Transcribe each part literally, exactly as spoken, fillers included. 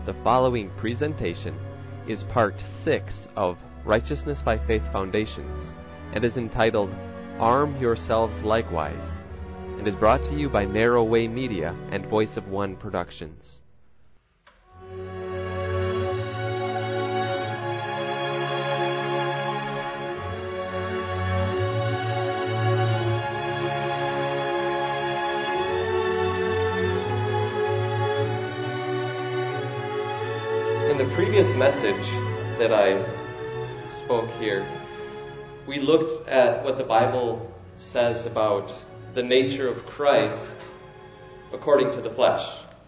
The following presentation is part six of Righteousness by Faith Foundations and is entitled Arm Yourselves Likewise, and is brought to you by Narrow Way Media and Voice of One Productions. In the previous message that I spoke here, we looked at what the Bible says about the nature of Christ according to the flesh.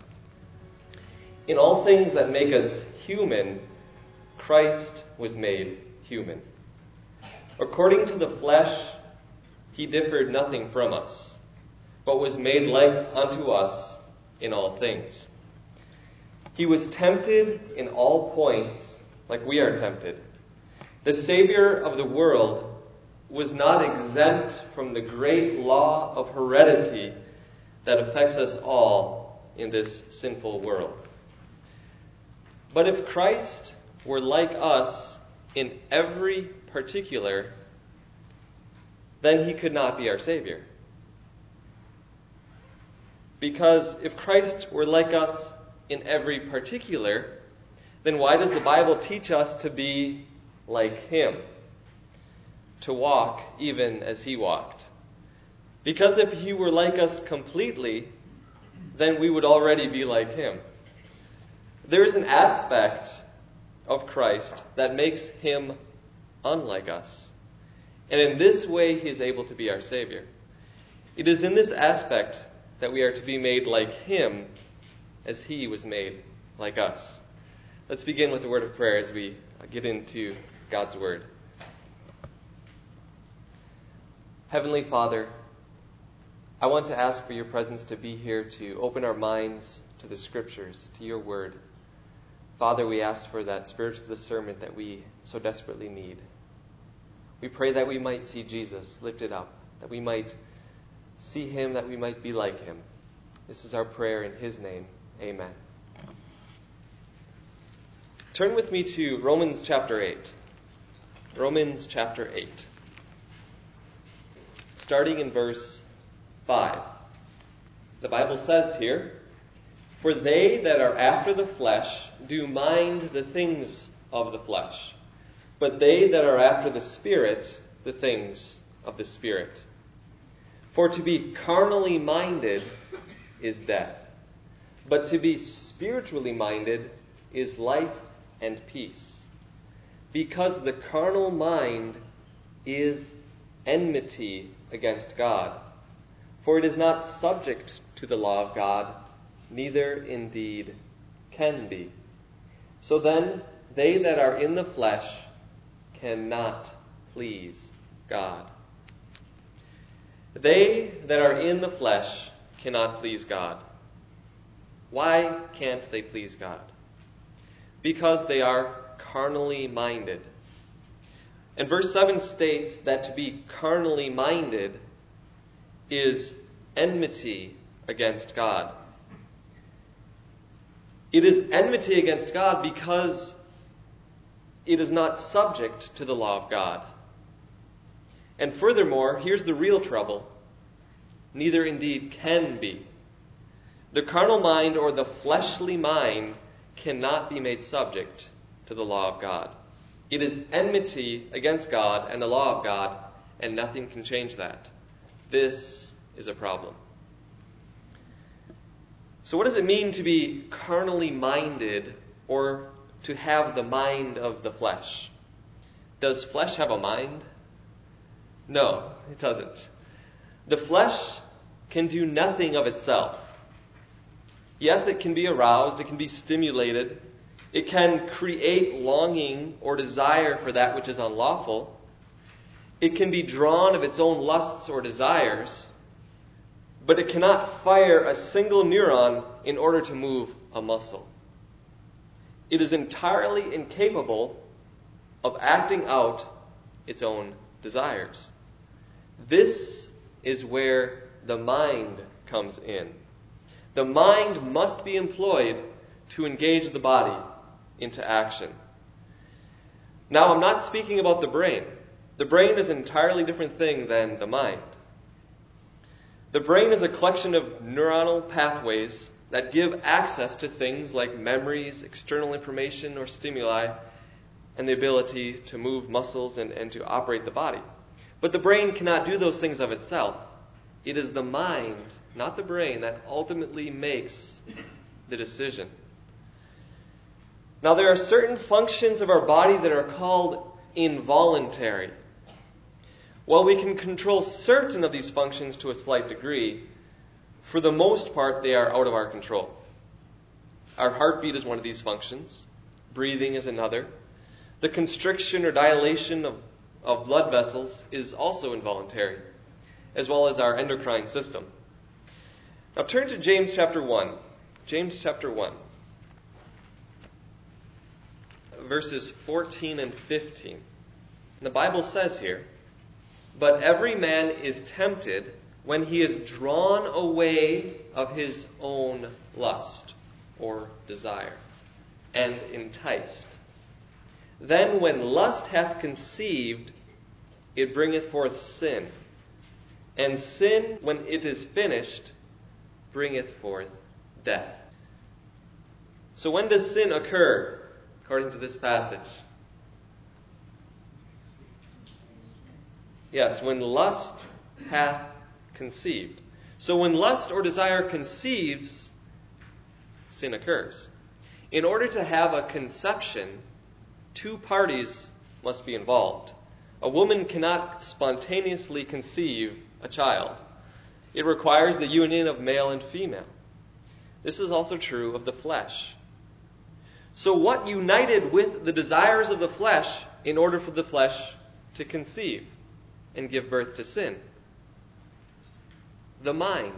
In all things that make us human, Christ was made human. According to the flesh, he differed nothing from us, but was made like unto us in all things. He was tempted in all points like we are tempted. The Savior of the world was not exempt from the great law of heredity that affects us all in this sinful world. But if Christ were like us in every particular, then he could not be our Savior. Because if Christ were like us in every particular, then why does the Bible teach us to be like him? To walk even as he walked? Because if he were like us completely, then we would already be like him. There is an aspect of Christ that makes him unlike us. And in this way, he is able to be our Savior. It is in this aspect that we are to be made like him as he was made like us. Let's begin with a word of prayer as we get into God's Word. Heavenly Father, I want to ask for your presence to be here to open our minds to the Scriptures, to your Word. Father, we ask for that spiritual discernment that we so desperately need. We pray that we might see Jesus lifted up, that we might see him, that we might be like him. This is our prayer in his name. Amen. Turn with me to Romans chapter eight. Romans chapter eight. Starting in verse five. The Bible says here, "For they that are after the flesh do mind the things of the flesh, but they that are after the Spirit, the things of the Spirit. For to be carnally minded is death, but to be spiritually minded is life and peace. Because the carnal mind is enmity against God, for it is not subject to the law of God, neither indeed can be. So then, they that are in the flesh cannot please God." They that are in the flesh cannot please God. Why can't they please God? Because they are carnally minded. And verse seven states that to be carnally minded is enmity against God. It is enmity against God because it is not subject to the law of God. And furthermore, here's the real trouble. Neither indeed can be. The carnal mind or the fleshly mind cannot be made subject to the law of God. It is enmity against God and the law of God, and nothing can change that. This is a problem. So what does it mean to be carnally minded or to have the mind of the flesh? Does flesh have a mind? No, it doesn't. The flesh can do nothing of itself. Yes, it can be aroused, it can be stimulated, it can create longing or desire for that which is unlawful, it can be drawn of its own lusts or desires, but it cannot fire a single neuron in order to move a muscle. It is entirely incapable of acting out its own desires. This is where the mind comes in. The mind must be employed to engage the body into action. Now, I'm not speaking about the brain. The brain is an entirely different thing than the mind. The brain is a collection of neuronal pathways that give access to things like memories, external information, or stimuli, and the ability to move muscles and, and to operate the body. But the brain cannot do those things of itself. It is the mind, not the brain, that ultimately makes the decision. Now, there are certain functions of our body that are called involuntary. While we can control certain of these functions to a slight degree, for the most part, they are out of our control. Our heartbeat is one of these functions. Breathing is another. The constriction or dilation of, of blood vessels is also involuntary, as well as our endocrine system. Now turn to James chapter one. James chapter one. Verses fourteen and fifteen. And the Bible says here, "But every man is tempted when he is drawn away of his own lust," or desire, "and enticed. Then when lust hath conceived, it bringeth forth sin. And sin, when it is finished, bringeth forth death." So when does sin occur, according to this passage? Yes, when lust hath conceived. So when lust or desire conceives, sin occurs. In order to have a conception, two parties must be involved. A woman cannot spontaneously conceive a child. It requires the union of male and female. This is also true of the flesh. So what united with the desires of the flesh in order for the flesh to conceive and give birth to sin? The mind.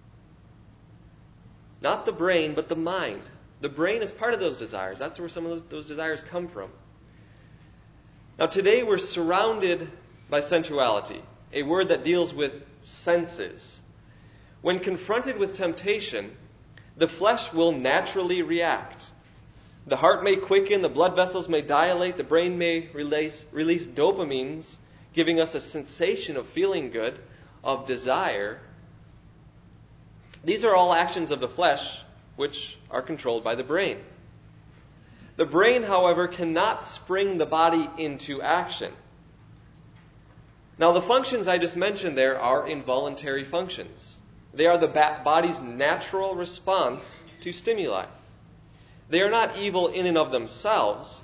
Not the brain, but the mind. The brain is part of those desires. That's where some of those, those desires come from. Now today we're surrounded by sensuality, a word that deals with senses. When confronted with temptation, the flesh will naturally react. The heart may quicken, the blood vessels may dilate, the brain may release, release dopamines, giving us a sensation of feeling good, of desire. These are all actions of the flesh which are controlled by the brain. The brain, however, cannot spring the body into action. Now, the functions I just mentioned there are involuntary functions. They are the body's natural response to stimuli. They are not evil in and of themselves.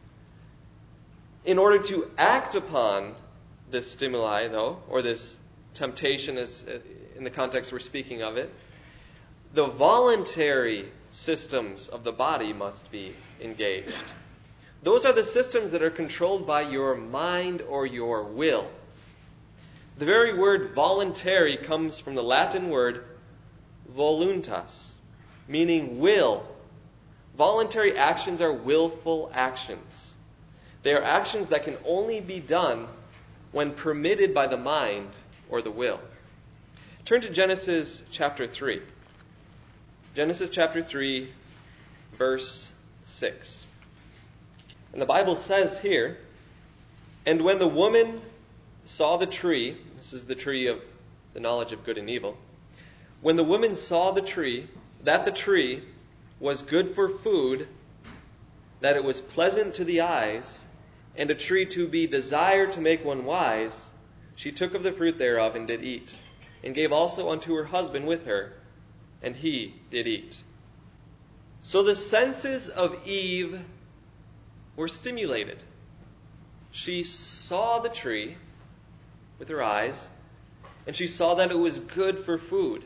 In order to act upon this stimuli, though, or this temptation, as in the context we're speaking of it, the voluntary systems of the body must be engaged. Those are the systems that are controlled by your mind or your will. The very word voluntary comes from the Latin word voluntas, meaning will. Voluntary actions are willful actions. They are actions that can only be done when permitted by the mind or the will. Turn to Genesis chapter three. Genesis chapter three, verse six. And the Bible says here, "And when the woman saw the tree," this is the tree of the knowledge of good and evil, "when the woman saw the tree, that the tree was good for food, that it was pleasant to the eyes, and a tree to be desired to make one wise, she took of the fruit thereof and did eat, and gave also unto her husband with her, and he did eat." So the senses of Eve were stimulated. She saw the tree with her eyes, and she saw that it was good for food.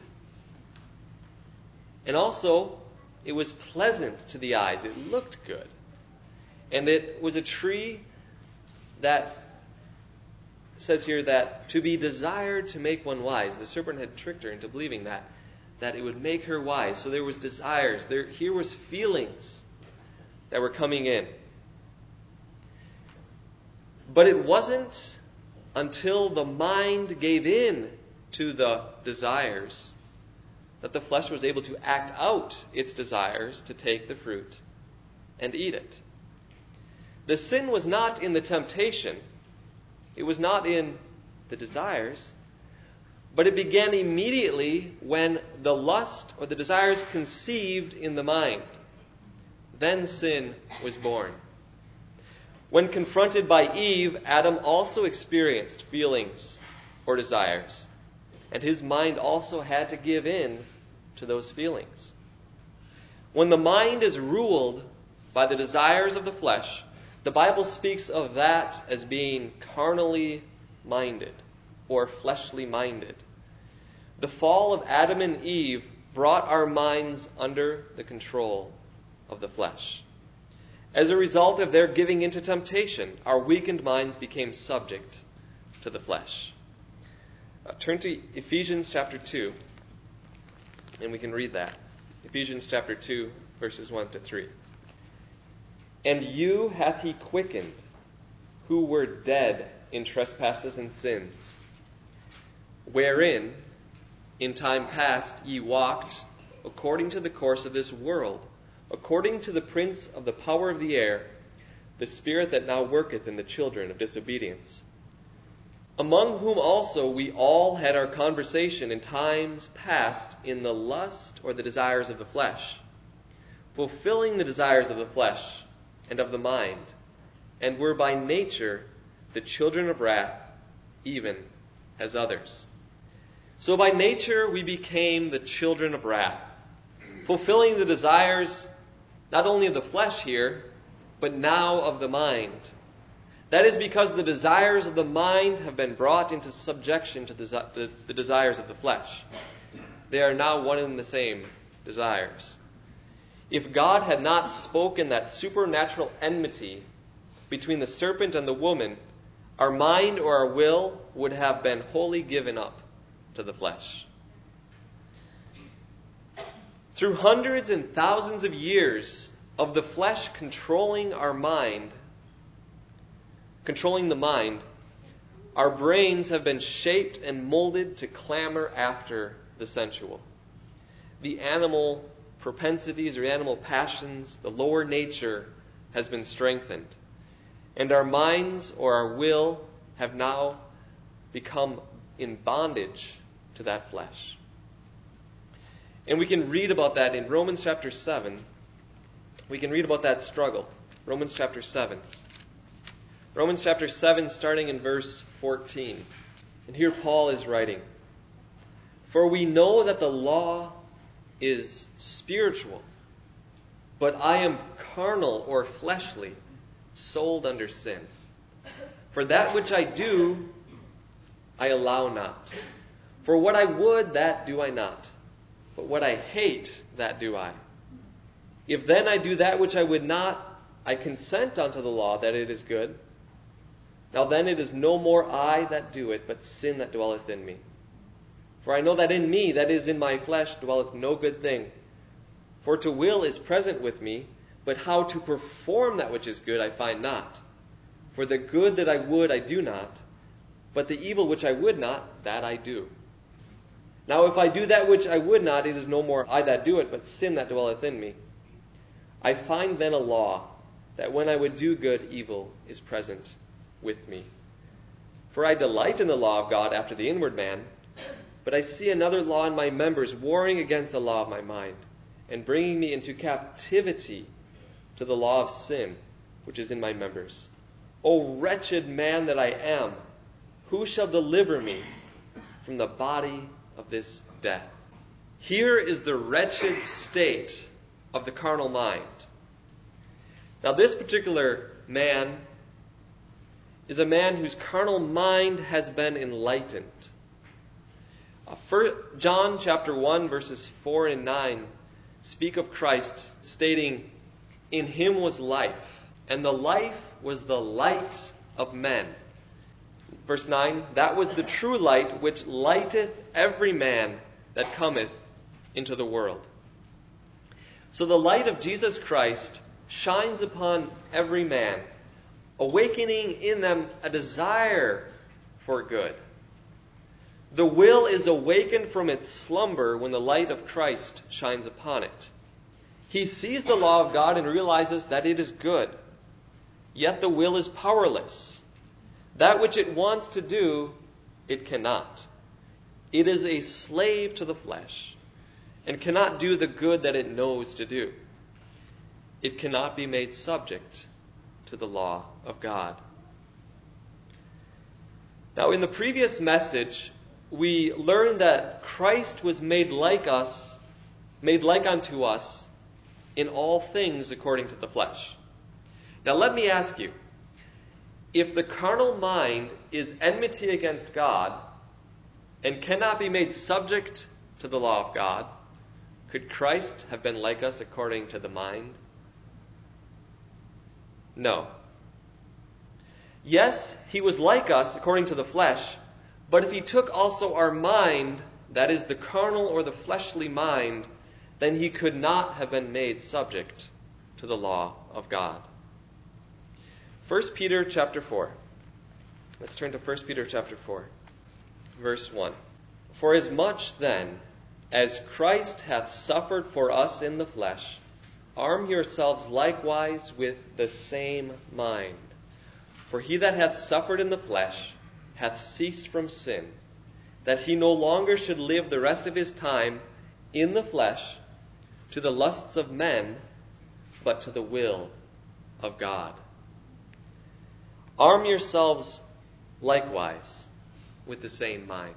And also, it was pleasant to the eyes. It looked good. And it was a tree that says here that to be desired to make one wise. The serpent had tricked her into believing that, that it would make her wise. So there was desires. There, here was feelings that were coming in. But it wasn't until the mind gave in to the desires that the flesh was able to act out its desires to take the fruit and eat it. The sin was not in the temptation. It was not in the desires. But it began immediately when the lust or the desires conceived in the mind. Then sin was born. When confronted by Eve, Adam also experienced feelings or desires. And his mind also had to give in to those feelings. When the mind is ruled by the desires of the flesh, the Bible speaks of that as being carnally minded or fleshly minded. The fall of Adam and Eve brought our minds under the control of the flesh. As a result of their giving into temptation, our weakened minds became subject to the flesh. Uh, turn to Ephesians chapter two, and we can read that. Ephesians chapter two, verses one to three. And you hath he quickened, who were dead in trespasses and sins, wherein in time past ye walked according to the course of this world, according to the prince of the power of the air, the spirit that now worketh in the children of disobedience, among whom also we all had our conversation in times past in the lust or the desires of the flesh, fulfilling the desires of the flesh and of the mind, and were by nature the children of wrath, even as others. So by nature we became the children of wrath, fulfilling the desires not only of the flesh here, but now of the mind. That is because the desires of the mind have been brought into subjection to the, the, the desires of the flesh. They are now one and the same desires. If God had not spoken that supernatural enmity between the serpent and the woman, our mind or our will would have been wholly given up to the flesh. Through hundreds and thousands of years of the flesh controlling our mind, controlling the mind, our brains have been shaped and molded to clamor after the sensual. The animal propensities or animal passions, the lower nature has been strengthened. And our minds or our will have now become in bondage to that flesh. And we can read about that in Romans chapter seven. We can read about that struggle. Romans chapter seven. Romans chapter seven, starting in verse fourteen. And here Paul is writing, "For we know that the law is spiritual, but I am carnal or fleshly, sold under sin. For that which I do, I allow not. For what I would, that do I not. But what I hate, that do I. If then I do that which I would not, I consent unto the law that it is good. Now then it is no more I that do it, but sin that dwelleth in me. For I know that in me, that is in my flesh, dwelleth no good thing. For to will is present with me, but how to perform that which is good I find not. For the good that I would I do not, but the evil which I would not, that I do. Now if I do that which I would not, it is no more I that do it, but sin that dwelleth in me. I find then a law, that when I would do good, evil is present with me. For I delight in the law of God after the inward man, but I see another law in my members, warring against the law of my mind, and bringing me into captivity to the law of sin, which is in my members. O wretched man that I am, who shall deliver me from the body of this death?" Here is the wretched state of the carnal mind. Now this particular man is a man whose carnal mind has been enlightened. Uh, for John chapter one verses four and nine speak of Christ stating, "In him was life, and the life was the light of men." Verse nine, "That was the true light which lighteth every man that cometh into the world." So the light of Jesus Christ shines upon every man, awakening in them a desire for good. The will is awakened from its slumber when the light of Christ shines upon it. He sees the law of God and realizes that it is good. Yet the will is powerless. That which it wants to do, it cannot. It is a slave to the flesh and cannot do the good that it knows to do. It cannot be made subject to the law of God. Now, in the previous message, we learned that Christ was made like us, made like unto us in all things according to the flesh. Now, let me ask you, if the carnal mind is enmity against God and cannot be made subject to the law of God, could Christ have been like us according to the mind? No. Yes, he was like us according to the flesh, but if he took also our mind, that is the carnal or the fleshly mind, then he could not have been made subject to the law of God. First Peter chapter four. Let's turn to First Peter chapter four, verse one. For as much then as Christ hath suffered for us in the flesh, arm yourselves likewise with the same mind. For he that hath suffered in the flesh hath ceased from sin, that he no longer should live the rest of his time in the flesh to the lusts of men, but to the will of God. Arm yourselves likewise with the same mind.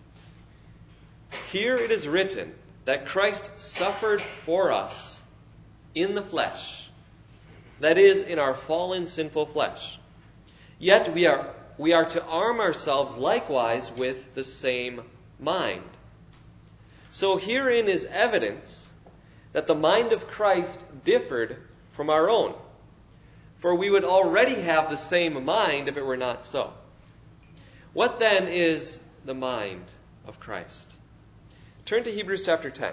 Here it is written that Christ suffered for us in the flesh, that is, in our fallen, sinful flesh. Yet we are we are to arm ourselves likewise with the same mind. So herein is evidence that the mind of Christ differed from our own. For we would already have the same mind if it were not so. What then is the mind of Christ? Turn to Hebrews chapter ten.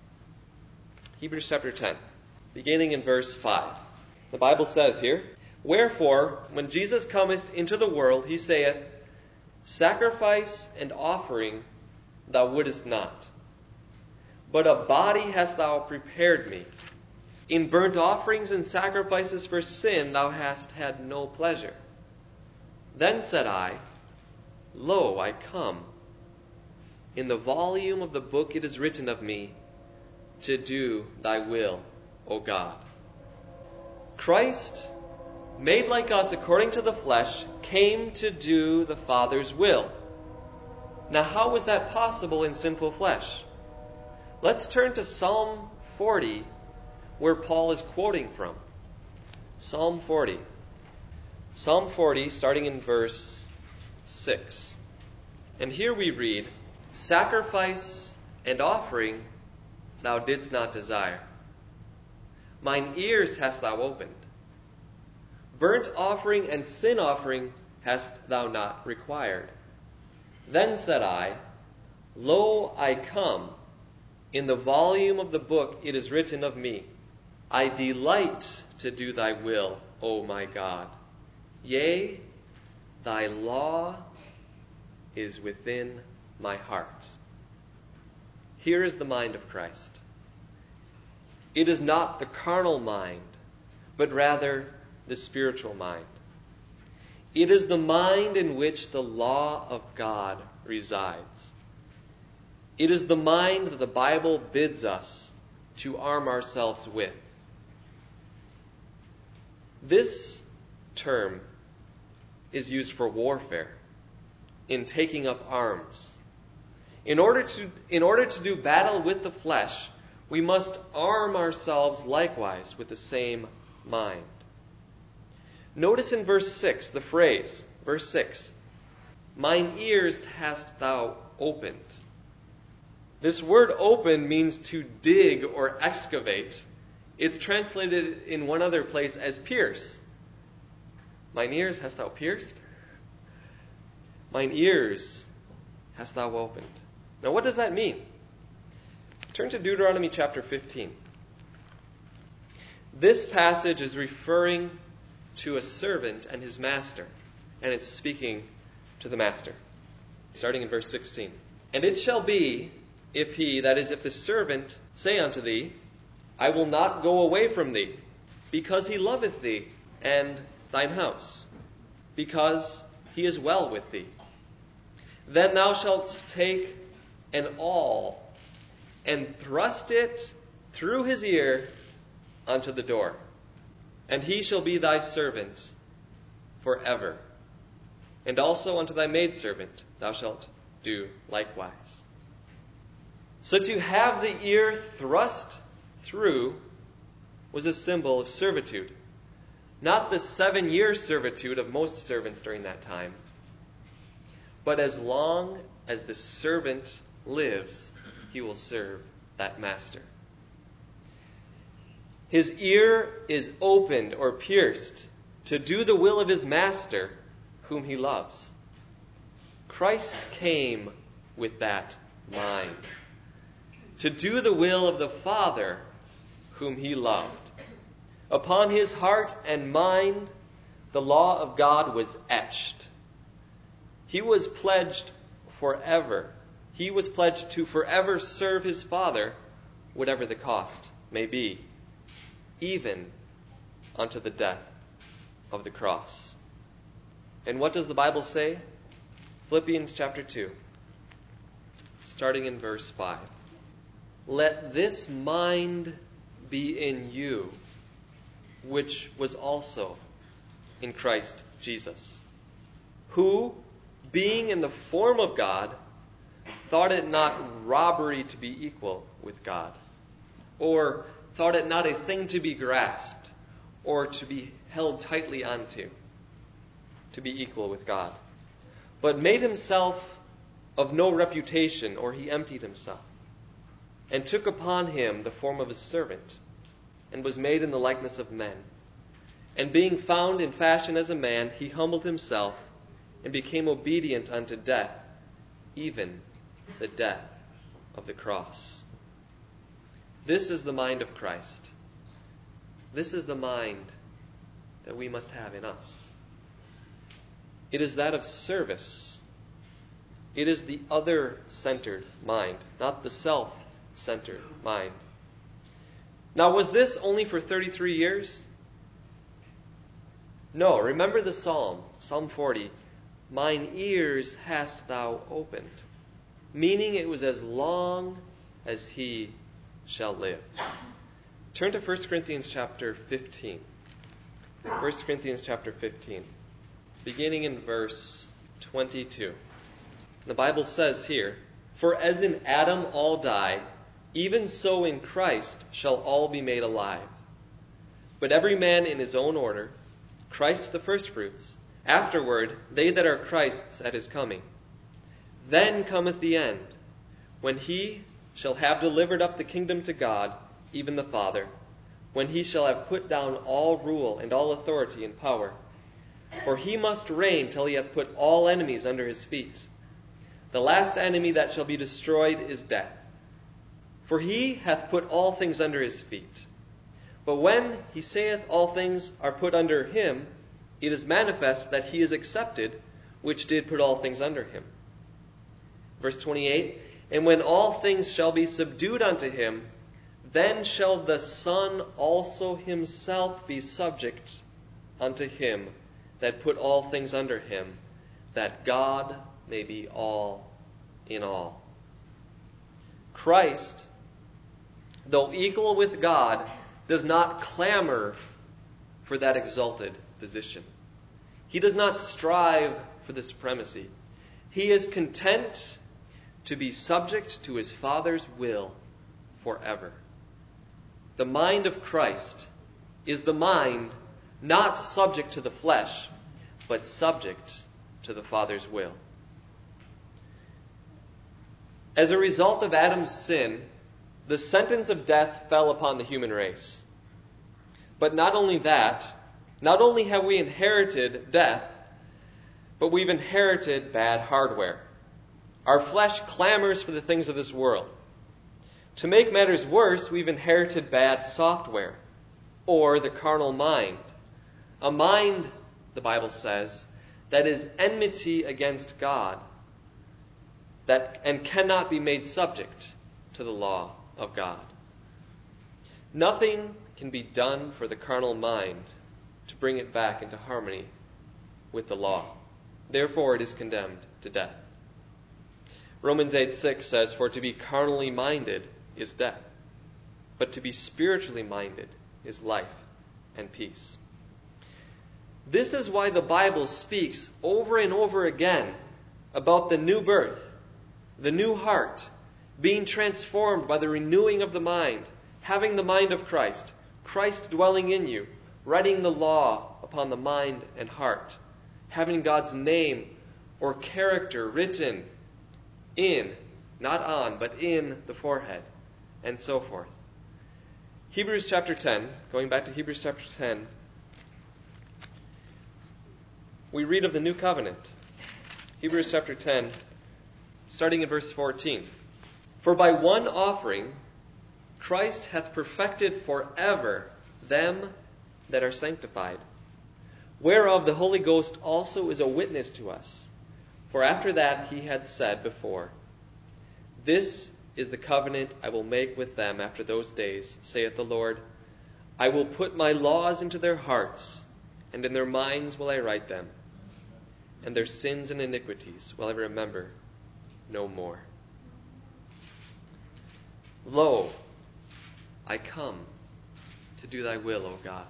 Hebrews chapter ten, beginning in verse five. The Bible says here, Wherefore, when Jesus cometh into the world, he saith, Sacrifice and offering thou wouldest not, but a body hast thou prepared me. In burnt offerings and sacrifices for sin thou hast had no pleasure. Then said I, Lo, I come. In the volume of the book it is written of me, to do thy will, O God. Christ, made like us according to the flesh, came to do the Father's will. Now, how was that possible in sinful flesh? Let's turn to Psalm forty, where Paul is quoting from. Psalm forty. Psalm forty, starting in verse six. And here we read, Sacrifice and offering thou didst not desire. Mine ears hast thou opened. Burnt offering and sin offering hast thou not required. Then said I, Lo, I come. In the volume of the book it is written of me, I delight to do thy will, O my God. Yea, thy law is within my heart. Here is the mind of Christ. It is not the carnal mind, but rather the spiritual mind. It is the mind in which the law of God resides. It is the mind that the Bible bids us to arm ourselves with. This term is used for warfare, in taking up arms. In order to, in order to do battle with the flesh, we must arm ourselves likewise with the same mind. Notice in verse six the phrase, verse six, Mine ears hast thou opened. This word open means to dig or excavate. It's translated in one other place as pierce. Mine ears hast thou pierced? Mine ears hast thou opened. Now what does that mean? Turn to Deuteronomy chapter fifteen. This passage is referring to a servant and his master, and it's speaking to the master. Starting in verse sixteen. And it shall be, if he, that is, if the servant, say unto thee, I will not go away from thee, because he loveth thee and thine house, because he is well with thee. Then thou shalt take an awl, and thrust it through his ear unto the door. And he shall be thy servant forever. And also unto thy maidservant thou shalt do likewise. So to have the ear thrust through was a symbol of servitude. Not the seven-year servitude of most servants during that time, but as long as the servant lives, he will serve that master. His ear is opened or pierced to do the will of his master, whom he loves. Christ came with that mind, to do the will of the Father, whom he loved. Upon his heart and mind, the law of God was etched. He was pledged forever. He was pledged to forever serve his Father, whatever the cost may be, even unto the death of the cross. And what does the Bible say? Philippians chapter two, starting in verse five. Let this mind be in you, which was also in Christ Jesus, who, being in the form of God, thought it not robbery to be equal with God, or thought it not a thing to be grasped, or to be held tightly onto, to be equal with God, but made himself of no reputation, or he emptied himself, and took upon him the form of a servant, and was made in the likeness of men. And being found in fashion as a man, he humbled himself, and became obedient unto death, even the death of the cross. This is the mind of Christ. This is the mind that we must have in us. It is that of service. It is the other-centered mind, not the self-centered mind. Now, was this only for thirty-three years? No. Remember the psalm, Psalm forty. Mine ears hast thou opened. Meaning it was as long as he shall live. Turn to First Corinthians chapter fifteen. First Corinthians chapter fifteen. Beginning in verse twenty-two. The Bible says here, For as in Adam all die, even so in Christ shall all be made alive. But every man in his own order, Christ the firstfruits, afterward they that are Christ's at his coming. Then cometh the end, when he shall have delivered up the kingdom to God, even the Father, when he shall have put down all rule and all authority and power. For he must reign till he hath put all enemies under his feet. The last enemy that shall be destroyed is death. For he hath put all things under his feet. But when he saith all things are put under him, it is manifest that he is accepted, which did put all things under him. Verse twenty-eight, And when all things shall be subdued unto him, then shall the Son also himself be subject unto him that put all things under him, that God may be all in all. Christ, though equal with God, does not clamor for that exalted position. He does not strive for the supremacy. He is content to be subject to his Father's will forever. The mind of Christ is the mind not subject to the flesh, but subject to the Father's will. As a result of Adam's sin, the sentence of death fell upon the human race. But not only that, not only have we inherited death, but we've inherited bad hardware. Our flesh clamors for the things of this world. To make matters worse, we've inherited bad software, or the carnal mind. A mind, the Bible says, that is enmity against God. that and cannot be made subject to the law of God. Nothing can be done for the carnal mind to bring it back into harmony with the law. Therefore, it is condemned to death. Romans eight six says, "For to be carnally minded is death, but to be spiritually minded is life and peace." This is why the Bible speaks over and over again about the new birth, the new heart, being transformed by the renewing of the mind, having the mind of Christ, Christ dwelling in you, writing the law upon the mind and heart, having God's name or character written in, not on, but in the forehead, and so forth. Hebrews chapter ten, going back to Hebrews chapter ten, we read of the new covenant. Hebrews chapter ten, starting in verse fourteen. "For by one offering Christ hath perfected forever them that are sanctified, whereof the Holy Ghost also is a witness to us. For after that he had said before, This is the covenant I will make with them after those days, saith the Lord. I will put my laws into their hearts, and in their minds will I write them, and their sins and iniquities will I remember no more. Lo, I come to do thy will, O God.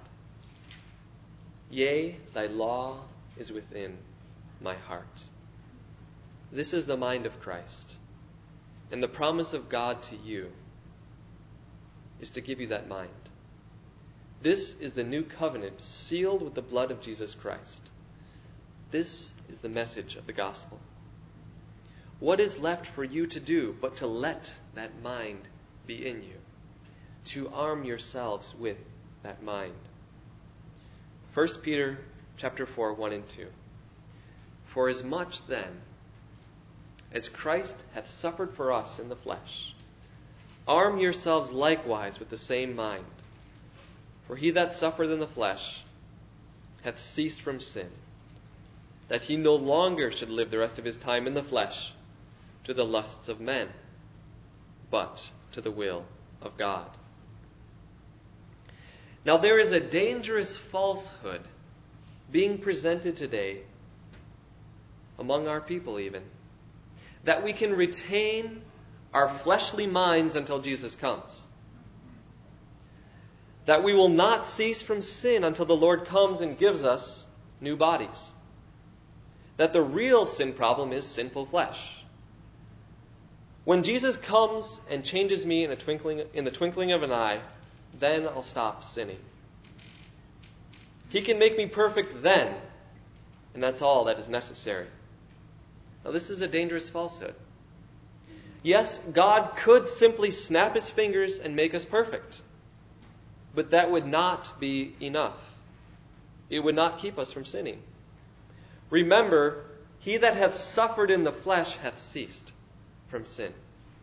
Yea, thy law is within my heart." This is the mind of Christ. And the promise of God to you is to give you that mind. This is the new covenant sealed with the blood of Jesus Christ. This is the message of the gospel. What is left for you to do but to let that mind be in you, to arm yourselves with that mind? First Peter chapter four, one and two. "For as much then as Christ hath suffered for us in the flesh, arm yourselves likewise with the same mind. For he that suffered in the flesh hath ceased from sin, that he no longer should live the rest of his time in the flesh to the lusts of men, but to the will of God." Now there is a dangerous falsehood being presented today among our people even, that we can retain our fleshly minds until Jesus comes. That we will not cease from sin until the Lord comes and gives us new bodies. That the real sin problem is sinful flesh. When Jesus comes and changes me in a twinkling, in the twinkling of an eye, then I'll stop sinning. He can make me perfect then, and that's all that is necessary. Now this is a dangerous falsehood. Yes, God could simply snap his fingers and make us perfect. But that would not be enough. It would not keep us from sinning. Remember, he that hath suffered in the flesh hath ceased from sin.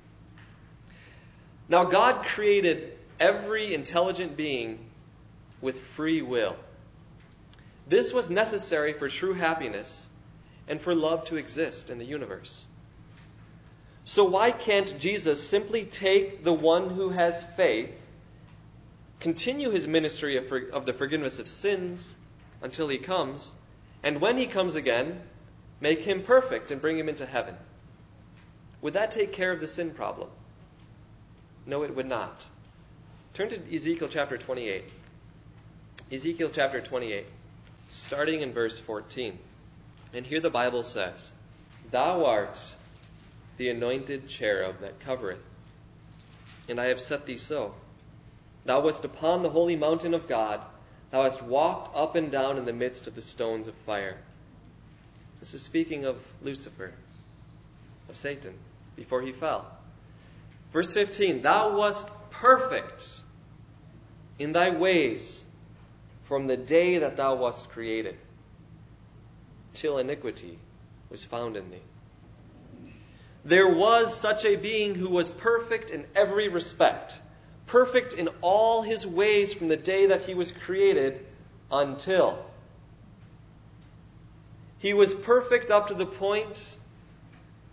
Now God created every intelligent being with free will. This was necessary for true happiness and for love to exist in the universe. So why can't Jesus simply take the one who has faith, continue his ministry of, for, of the forgiveness of sins until he comes, and when he comes again, make him perfect and bring him into heaven? Would that take care of the sin problem? No, it would not. Turn to Ezekiel chapter twenty-eight. Ezekiel chapter twenty-eight, starting in verse fourteen. And here the Bible says, "Thou art the anointed cherub that covereth, and I have set thee so. Thou wast upon the holy mountain of God. Thou hast walked up and down in the midst of the stones of fire." This is speaking of Lucifer, of Satan, before he fell. Verse fifteen, "Thou wast perfect in thy ways from the day that thou wast created, till iniquity was found in thee." There was such a being who was perfect in every respect, perfect in all his ways from the day that he was created until. He was perfect up to the point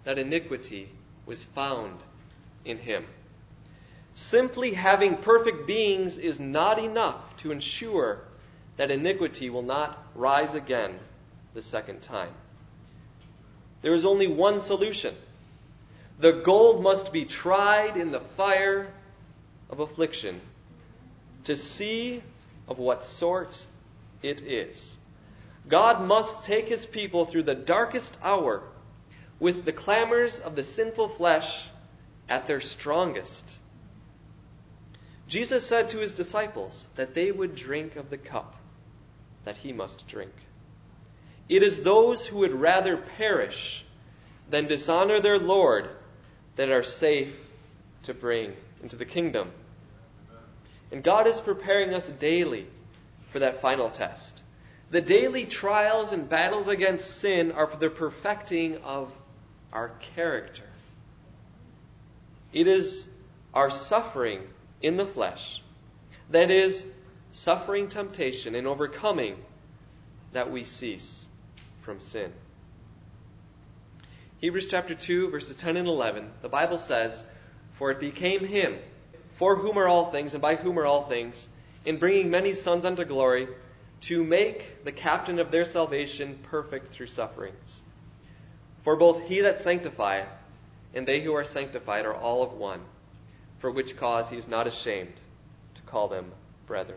that iniquity was found in him. Simply having perfect beings is not enough to ensure that iniquity will not rise again the second time. There is only one solution. The gold must be tried in the fire of affliction to see of what sort it is. God must take his people through the darkest hour with the clamors of the sinful flesh at their strongest. Jesus said to his disciples that they would drink of the cup that he must drink. It is those who would rather perish than dishonor their Lord that are safe to bring into the kingdom. And God is preparing us daily for that final test. The daily trials and battles against sin are for the perfecting of our character. It is our suffering in the flesh, that is, suffering temptation and overcoming, that we cease from sin. Hebrews chapter two, verses ten and eleven, the Bible says, "For it became him, for whom are all things, and by whom are all things, in bringing many sons unto glory, to make the captain of their salvation perfect through sufferings. For both he that sanctifieth and they who are sanctified are all of one, for which cause he is not ashamed to call them brethren."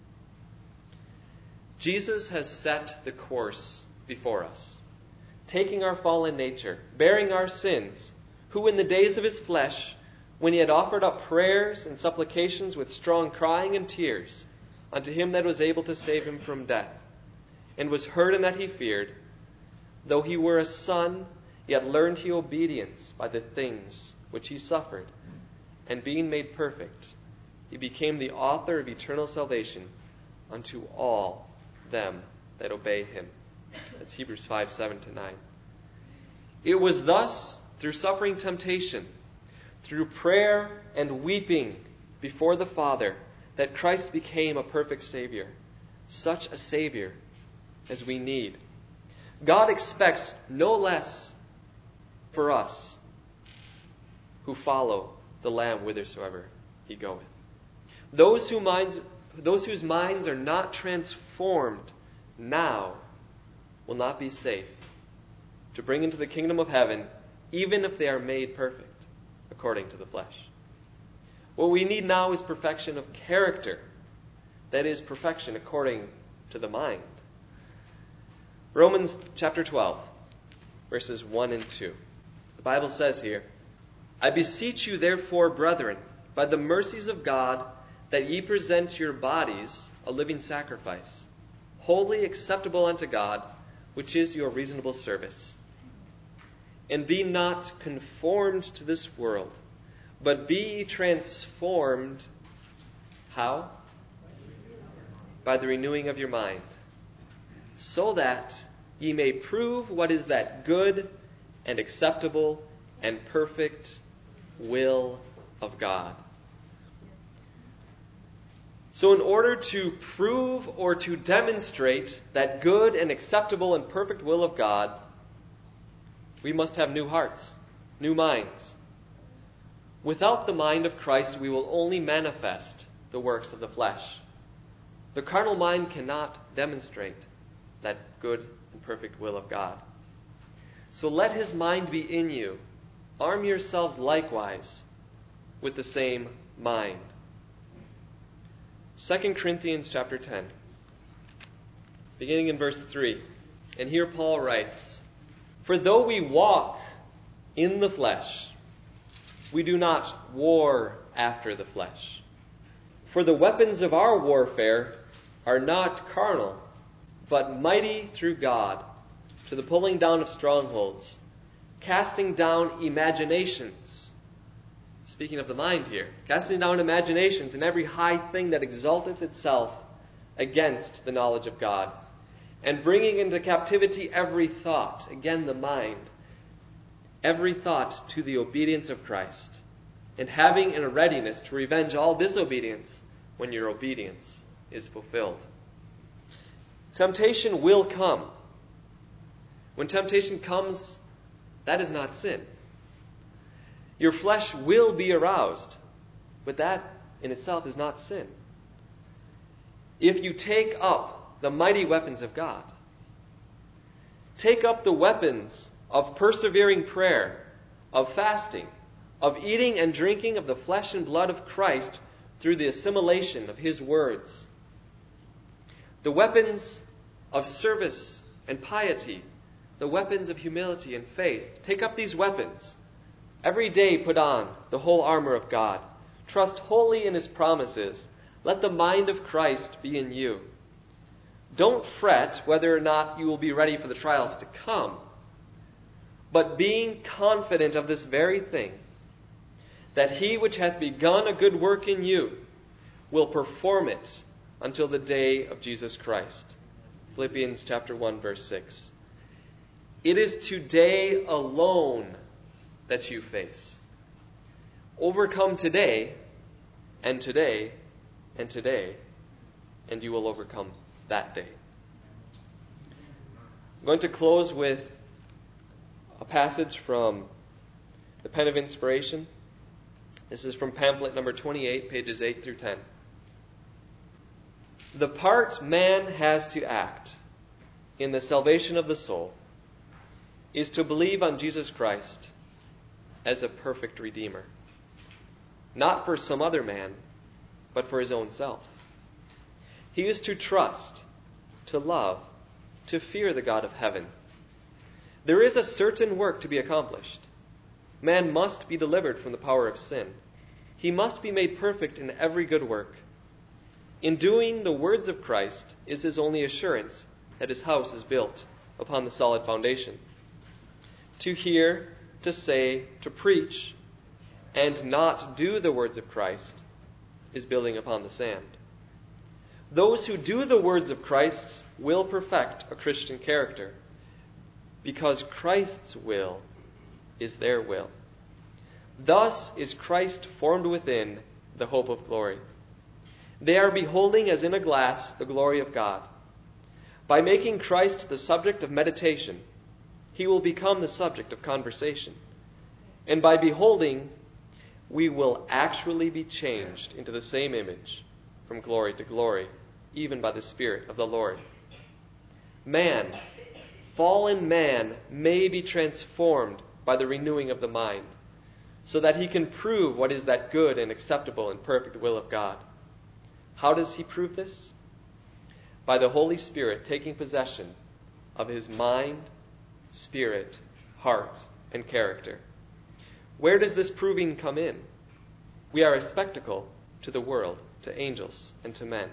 Jesus has set the course before us, taking our fallen nature, bearing our sins, who in the days of his flesh, when he had offered up prayers and supplications with strong crying and tears unto him that was able to save him from death, and was heard in that he feared, though he were a son, yet learned he obedience by the things which he suffered, and being made perfect, he became the author of eternal salvation unto all them that obey him. That's Hebrews five, seven to nine. It was thus, through suffering temptation, through prayer and weeping before the Father, that Christ became a perfect Savior, such a Savior as we need. God expects no less for us who follow the Lamb whithersoever he goeth. Those, who minds, those whose minds are not transformed now will not be safe to bring into the kingdom of heaven, even if they are made perfect according to the flesh. What we need now is perfection of character. That is, perfection according to the mind. Romans chapter twelve, verses one and two. The Bible says here, "I beseech you therefore, brethren, by the mercies of God, that ye present your bodies a living sacrifice, wholly acceptable unto God, which is your reasonable service. And be not conformed to this world, but be transformed." How? By the renewing of your mind, so that ye may prove what is that good and acceptable and perfect will of God. So in order to prove or to demonstrate that good and acceptable and perfect will of God, we must have new hearts, new minds. Without the mind of Christ, we will only manifest the works of the flesh. The carnal mind cannot demonstrate that good and perfect will of God. So let his mind be in you. Arm yourselves likewise with the same mind. Second Corinthians chapter ten, beginning in verse three. And here Paul writes, "For though we walk in the flesh, we do not war after the flesh. For the weapons of our warfare are not carnal, but mighty through God to the pulling down of strongholds, casting down imaginations." Speaking of the mind here, "casting down imaginations and every high thing that exalteth itself against the knowledge of God, and bringing into captivity every thought," again the mind, "every thought to the obedience of Christ, and having in a readiness to revenge all disobedience when your obedience is fulfilled." Temptation will come. When temptation comes That is not sin. Your flesh will be aroused, but that in itself is not sin. If you take up the mighty weapons of God, take up the weapons of persevering prayer, of fasting, of eating and drinking of the flesh and blood of Christ through the assimilation of His words, the weapons of service and piety, the weapons of humility and faith. Take up these weapons. Every day put on the whole armor of God. Trust wholly in His promises. Let the mind of Christ be in you. Don't fret whether or not you will be ready for the trials to come, but being confident of this very thing, that He which hath begun a good work in you will perform it until the day of Jesus Christ. Philippians chapter one, verse six. It is today alone that you face. Overcome today, and today, and today, and you will overcome that day. I'm going to close with a passage from the Pen of Inspiration. This is from pamphlet number twenty-eight, pages eight through ten. The part man has to act in the salvation of the soul is to believe on Jesus Christ as a perfect Redeemer, not for some other man, but for his own self. He is to trust, to love, to fear the God of heaven. There is a certain work to be accomplished. Man must be delivered from the power of sin. He must be made perfect in every good work. In doing the words of Christ is his only assurance that his house is built upon the solid foundation. To hear, to say, to preach, and not do the words of Christ is building upon the sand. Those who do the words of Christ will perfect a Christian character, because Christ's will is their will. Thus is Christ formed within the hope of glory. They are beholding as in a glass the glory of God. By making Christ the subject of meditation, He will become the subject of conversation. And by beholding, we will actually be changed into the same image from glory to glory, even by the Spirit of the Lord. Man, fallen man, may be transformed by the renewing of the mind, so that he can prove what is that good and acceptable and perfect will of God. How does he prove this? By the Holy Spirit taking possession of his mind, spirit, heart, and character. Where does this proving come in? We are a spectacle to the world, to angels, and to men.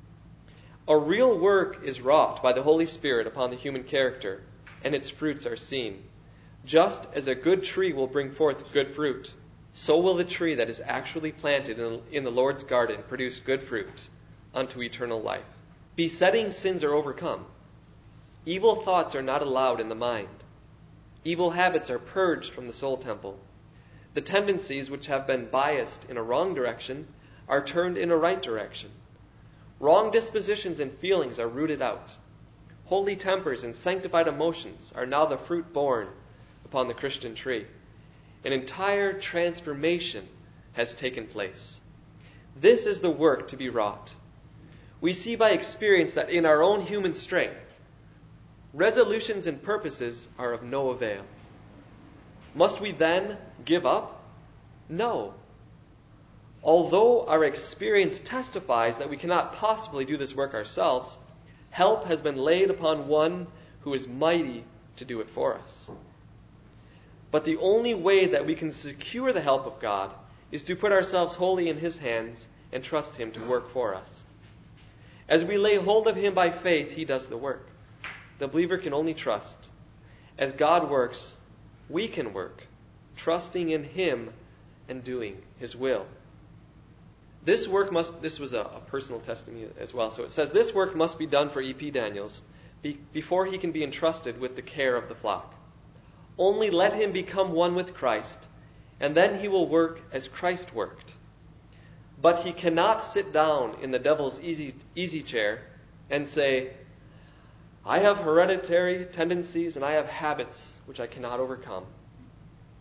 A real work is wrought by the Holy Spirit upon the human character, and its fruits are seen. Just as a good tree will bring forth good fruit, so will the tree that is actually planted in the Lord's garden produce good fruit unto eternal life. Besetting sins are overcome. Evil thoughts are not allowed in the mind. Evil habits are purged from the soul temple. The tendencies which have been biased in a wrong direction are turned in a right direction. Wrong dispositions and feelings are rooted out. Holy tempers and sanctified emotions are now the fruit borne upon the Christian tree. An entire transformation has taken place. This is the work to be wrought. We see by experience that in our own human strength, resolutions and purposes are of no avail. Must we then give up? No. Although our experience testifies that we cannot possibly do this work ourselves, help has been laid upon one who is mighty to do it for us. But the only way that we can secure the help of God is to put ourselves wholly in His hands and trust Him to work for us. As we lay hold of Him by faith, He does the work. The believer can only trust. As God works, we can work, trusting in Him and doing His will. This work must, this was a, a personal testimony as well. So it says, this work must be done for E P Daniels be, before he can be entrusted with the care of the flock. Only let him become one with Christ, and then he will work as Christ worked. But he cannot sit down in the devil's easy, easy chair and say, I have hereditary tendencies and I have habits which I cannot overcome.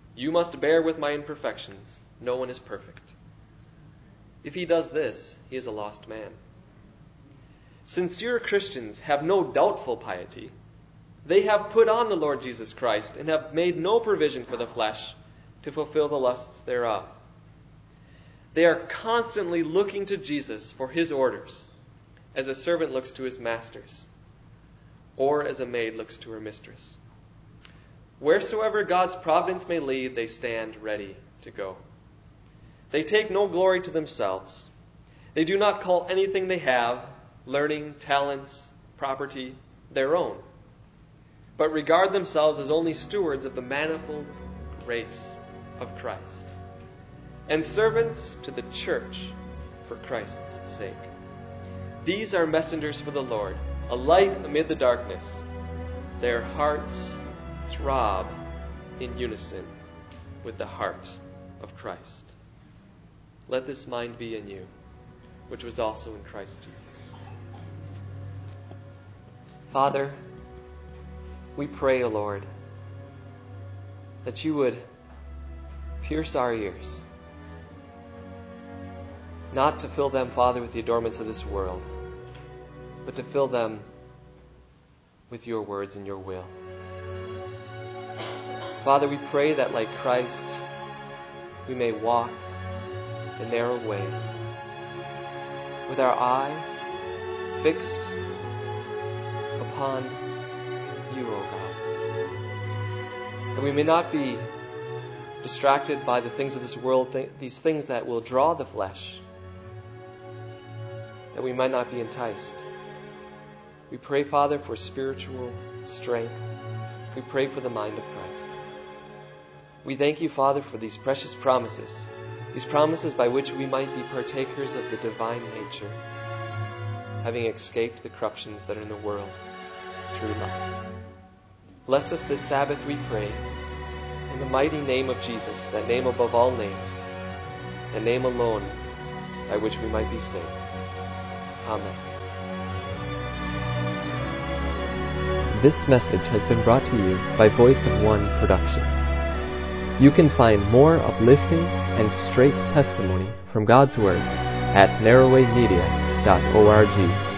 You must bear with my imperfections. No one is perfect. If he does this, he is a lost man. Sincere Christians have no doubtful piety. They have put on the Lord Jesus Christ and have made no provision for the flesh to fulfill the lusts thereof. They are constantly looking to Jesus for his orders, as a servant looks to his masters, or as a maid looks to her mistress. Wheresoever God's providence may lead, they stand ready to go. They take no glory to themselves. They do not call anything they have, learning, talents, property, their own, but regard themselves as only stewards of the manifold grace of Christ, and servants to the church for Christ's sake. These are messengers for the Lord, a light amid the darkness. Their hearts throb in unison with the heart of Christ. Let this mind be in you, which was also in Christ Jesus. Father, we pray, O Lord, that you would pierce our ears, not to fill them, Father, with the adornments of this world, but to fill them with your words and your will. Father, we pray that like Christ, we may walk the narrow way, with our eye fixed upon you, O God. And we may not be distracted by the things of this world, th- these things that will draw the flesh, that we might not be enticed. We pray, Father, for spiritual strength. We pray for the mind of Christ. We thank you, Father, for these precious promises, these promises by which we might be partakers of the divine nature, having escaped the corruptions that are in the world through lust. Bless us this Sabbath, we pray, in the mighty name of Jesus, that name above all names, the name alone by which we might be saved. Amen. This message has been brought to you by Voice of One Productions. You can find more uplifting and straight testimony from God's Word at narrowwaymedia dot org.